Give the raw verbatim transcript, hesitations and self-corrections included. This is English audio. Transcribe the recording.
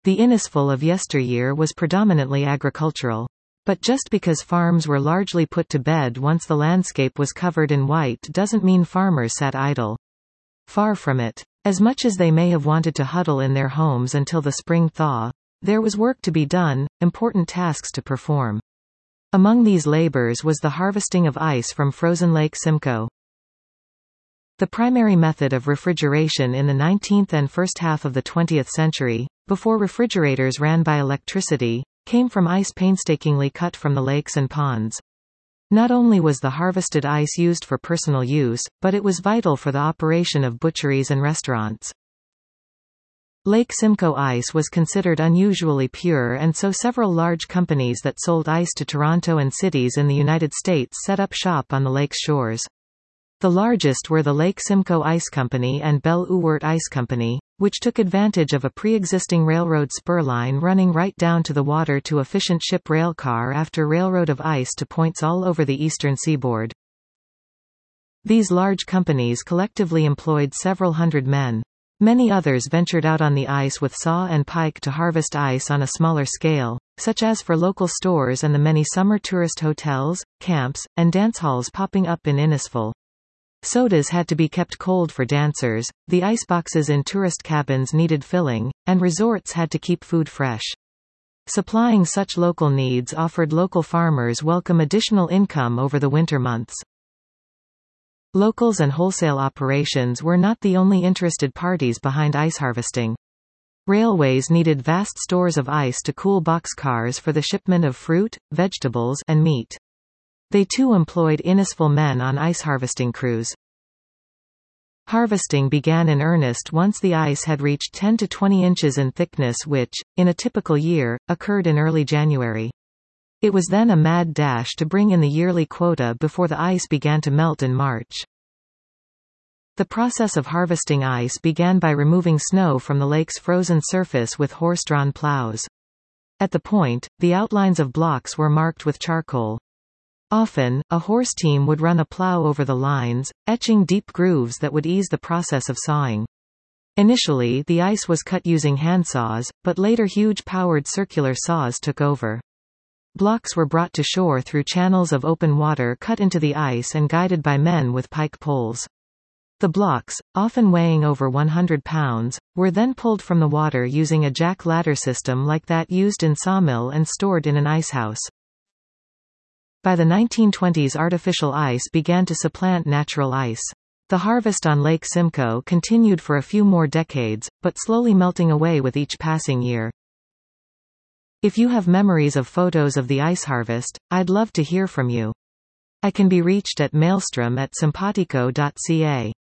The Innisfil of yesteryear was predominantly agricultural. But just because farms were largely put to bed once the landscape was covered in white doesn't mean farmers sat idle. Far from it. As much as they may have wanted to huddle in their homes until the spring thaw, there was work to be done, important tasks to perform. Among these labors was the harvesting of ice from frozen Lake Simcoe. The primary method of refrigeration in the nineteenth and first half of the twentieth century, before refrigerators ran by electricity, came from ice painstakingly cut from the lakes and ponds. Not only was the harvested ice used for personal use, but it was vital for the operation of butcheries and restaurants. Lake Simcoe ice was considered unusually pure, and so several large companies that sold ice to Toronto and cities in the United States set up shop on the lake's shores. The largest were the Lake Simcoe Ice Company and Belle Ooert Ice Company, which took advantage of a pre-existing railroad spur line running right down to the water to efficient ship railcar after railroad of ice to points all over the eastern seaboard. These large companies collectively employed several hundred men. Many others ventured out on the ice with saw and pike to harvest ice on a smaller scale, such as for local stores and the many summer tourist hotels, camps, and dance halls popping up in Innisfil. Sodas had to be kept cold for dancers, the iceboxes in tourist cabins needed filling, and resorts had to keep food fresh. Supplying such local needs offered local farmers welcome additional income over the winter months. Locals and wholesale operations were not the only interested parties behind ice harvesting. Railways needed vast stores of ice to cool boxcars for the shipment of fruit, vegetables, and meat. They too employed Innisfil men on ice harvesting crews. Harvesting began in earnest once the ice had reached ten to twenty inches in thickness, which, in a typical year, occurred in early January. It was then a mad dash to bring in the yearly quota before the ice began to melt in March. The process of harvesting ice began by removing snow from the lake's frozen surface with horse-drawn plows. At the point, the outlines of blocks were marked with charcoal. Often, a horse team would run a plow over the lines, etching deep grooves that would ease the process of sawing. Initially, the ice was cut using handsaws, but later huge powered circular saws took over. Blocks were brought to shore through channels of open water cut into the ice and guided by men with pike poles. The blocks, often weighing over one hundred pounds, were then pulled from the water using a jack ladder system like that used in sawmill and stored in an icehouse. By the nineteen twenties, artificial ice began to supplant natural ice. The harvest on Lake Simcoe continued for a few more decades, but slowly melting away with each passing year. If you have memories of photos of the ice harvest, I'd love to hear from you. I can be reached at maelstrom at simpatico dot c a.